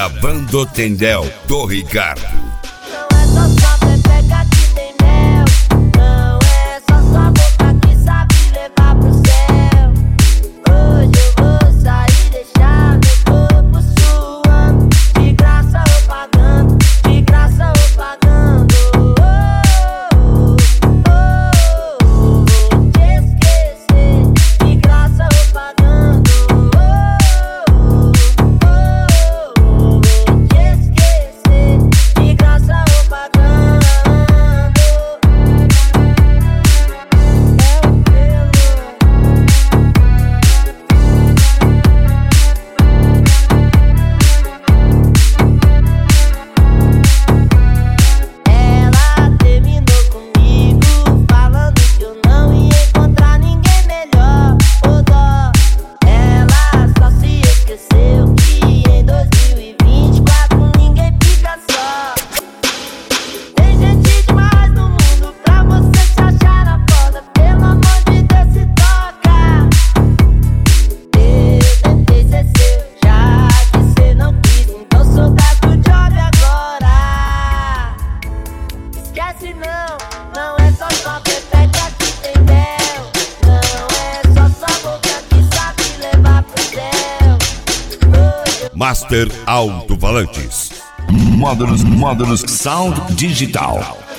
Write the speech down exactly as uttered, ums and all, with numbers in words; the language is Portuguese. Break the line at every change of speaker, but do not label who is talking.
Gravando Tendel do Ricardo.
Não é só sua pepeca que tem mel, não é só sua boca que sabe levar pro céu. Hoje eu vou sair e deixar meu corpo suando, de graça ou pagando, de graça ou pagando. Oh, oh, oh, oh, vou te esquecer, de graça ou pagando. Oh, oh, oh, oh, vou te esquecer, de graça ou pagando. Ela terminou comigo, falando que eu não ia encontrar ninguém melhor. Ô dó, ela só se esqueceu que em dois mil e vinte e quatro ninguém fica só. Tem gente demais no mundo pra você se achar na foda. Pelo amor de Deus, se toca. Eu tentei ser seu, já que cê não quis, então sou gato job agora. Esquece não, não é só sua pepeca que tem mel, não é só sua boca que sabe levar pro céu. Hoje eu
Master Alto-Falantes.
Módulos, módulos Sound Digital.